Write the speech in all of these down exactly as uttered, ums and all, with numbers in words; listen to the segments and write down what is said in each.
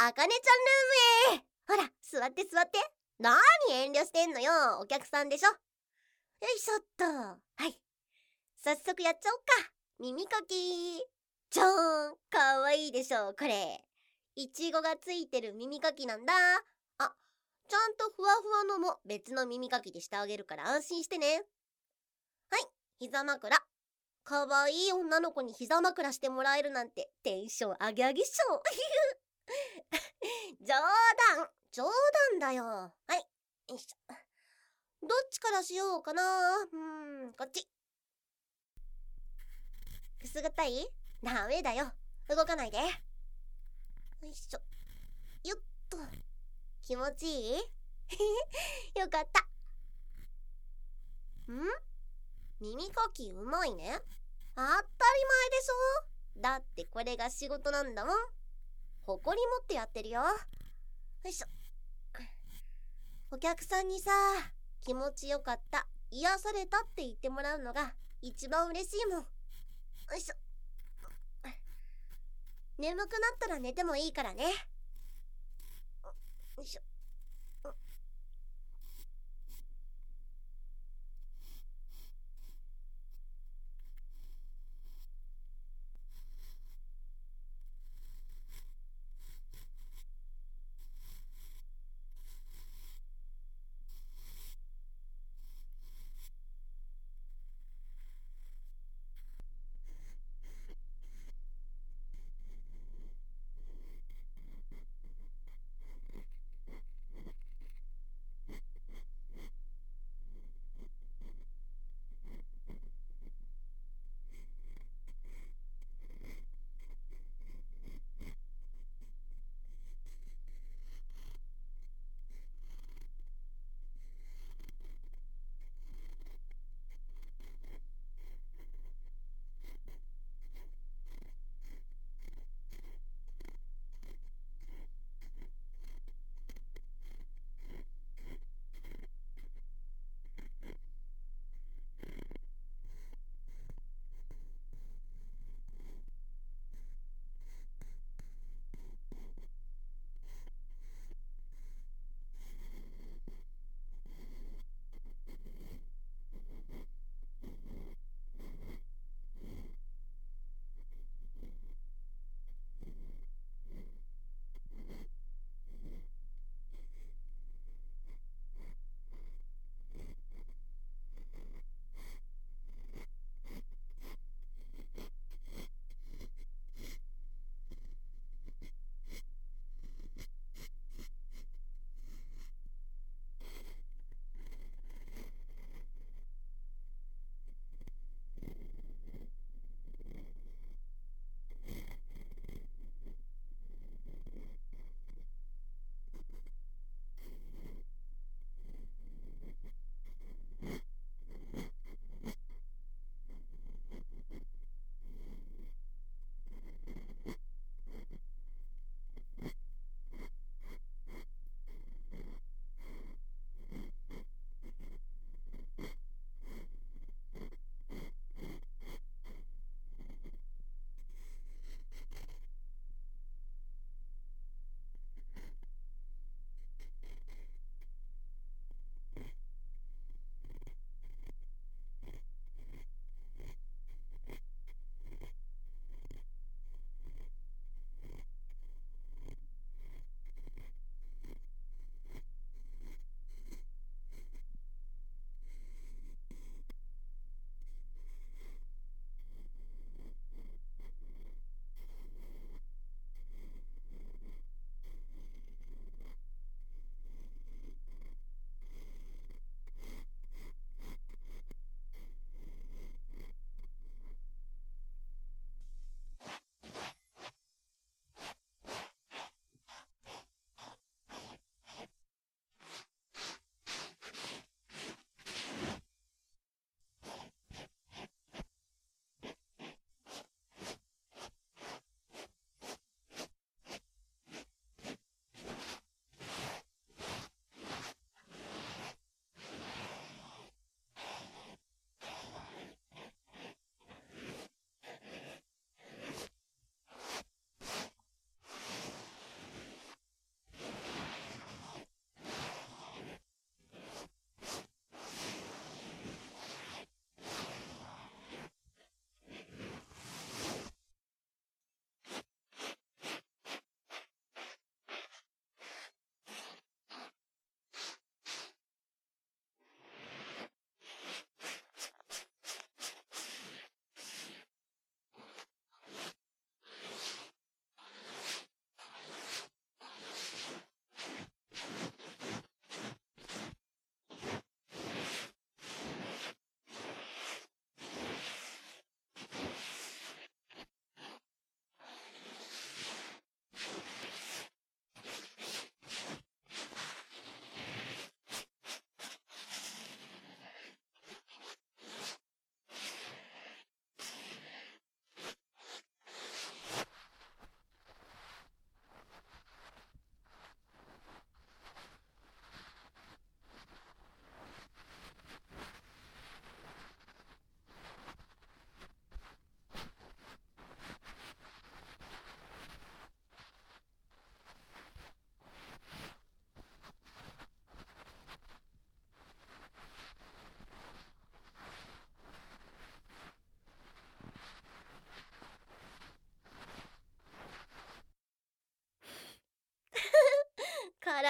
あかねちゃんルームへ。ほら座って座って。なに遠慮してんのよ、お客さんでしょ。よいしょっと。はい、早速やっちゃおうか。耳かき。じゃーん、かわいいでしょこれ。いちごがついてる耳かきなんだ。あ、ちゃんとふわふわのも別の耳かきでしてあげるから安心してね。はい、膝枕。かわいい女の子に膝枕してもらえるなんてテンション上げ上げっしょ。冗談冗談だよ。はい、よいしょ。どっちからしようかな。うーん、こっち。くすぐったい？ダメだよ、動かないで。よいしょ。よっと。気持ちいい？よかった。ん？耳かきうまいね。当たり前でしょ。だってこれが仕事なんだもん。誇り持ってやってるよ。よいしょ。お客さんにさ、気持ちよかった、癒されたって言ってもらうのが一番嬉しいもん。よいしょ。眠くなったら寝てもいいからね。よいしょ。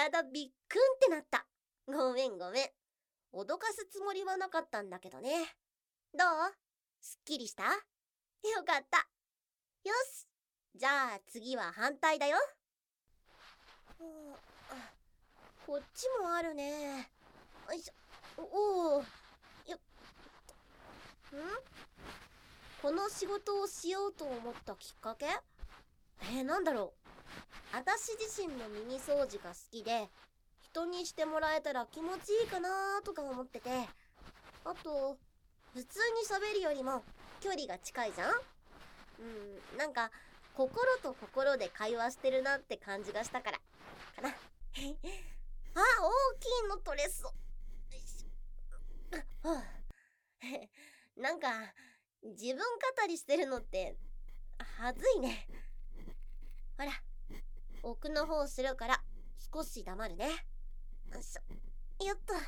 体びっくんってなった。ごめんごめん。脅かすつもりはなかったんだけどね。どう？すっきりした？よかった。よし。じゃあ次は反対だよ。こっちもあるね。よいしょ。おお。よっ。ん？この仕事をしようと思ったきっかけ？えー、なんだろう。私自身の耳掃除が好きで、人にしてもらえたら気持ちいいかなーとか思ってて、あと普通に喋るよりも距離が近いじゃん。うん、なんか心と心で会話してるなって感じがしたからかな。あ、大きいの取れそう。はあ、なんか自分語りしてるのってはずいね。ほら、奥の方するから少し黙るね。よいしょ。よっと。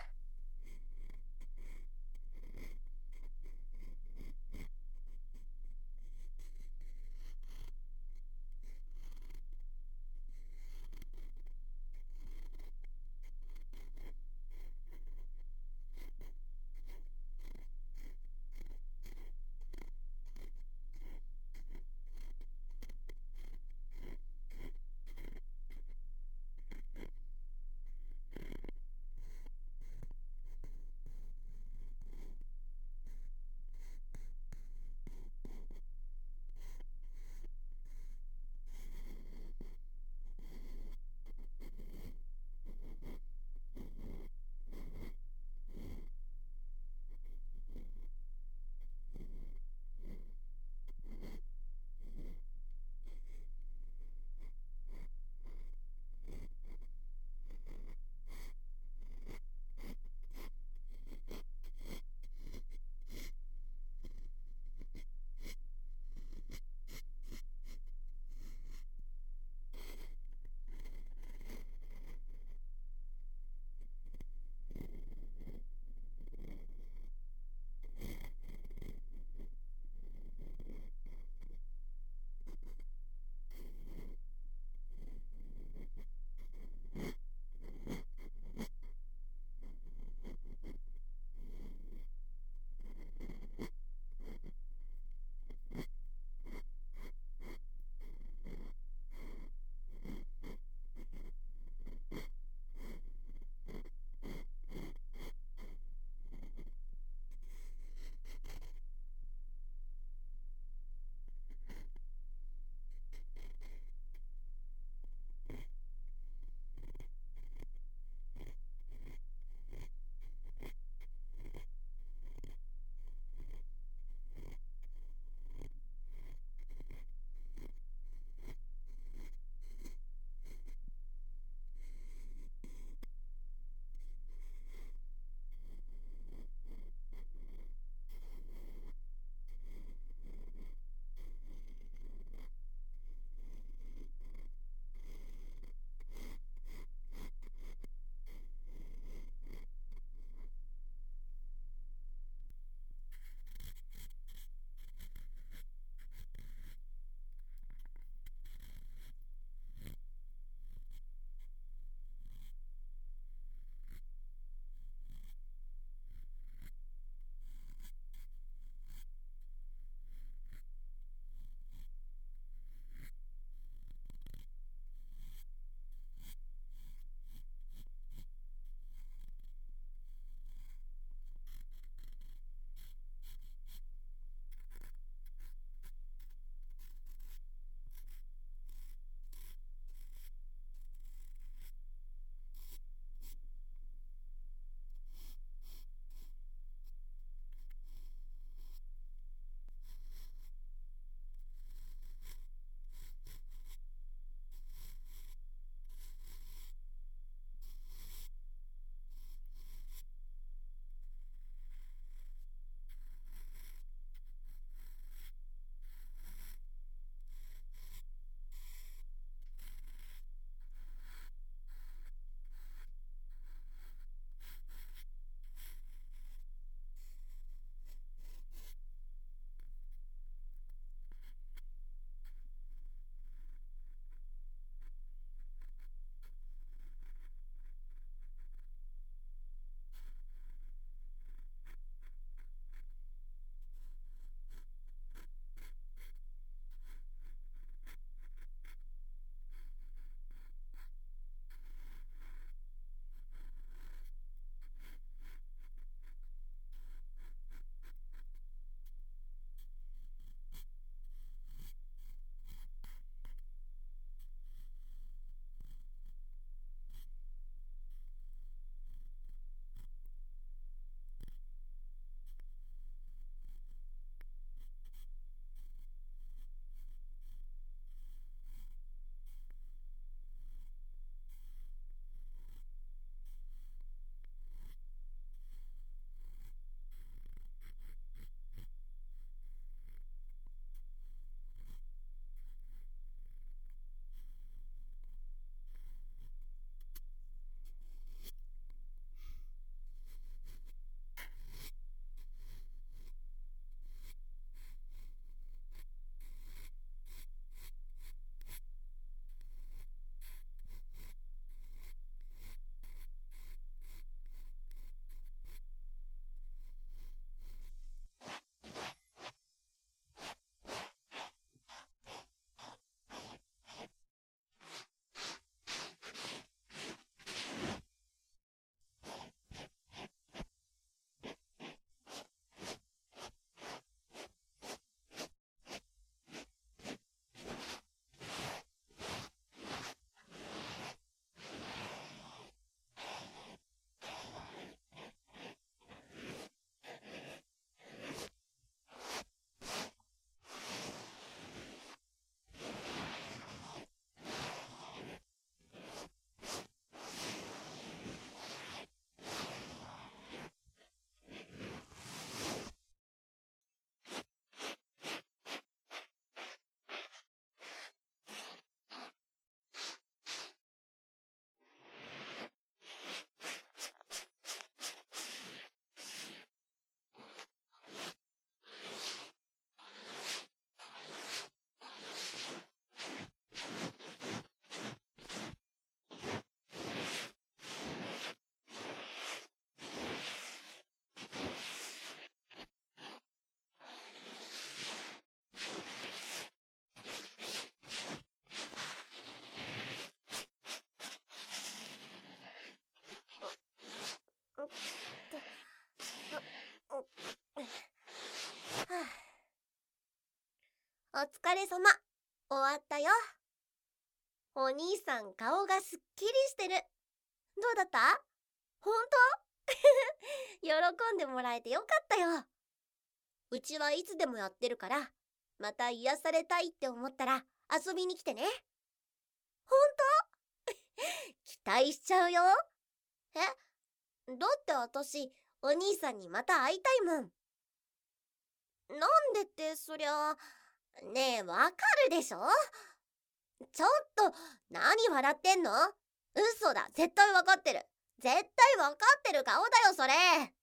疲れ様。終わったよ。お兄さん顔がすっきりしてる。どうだった？ほんと？喜んでもらえてよかったよ。うちはいつでもやってるから、また癒されたいって思ったら遊びに来てね。ほんと？期待しちゃうよ。え、だって私、お兄さんにまた会いたいもん。なんでってそりゃ、ねえ、わかるでしょ？ちょっと、何笑ってんの？嘘だ、絶対わかってる。絶対わかってる顔だよ、それ。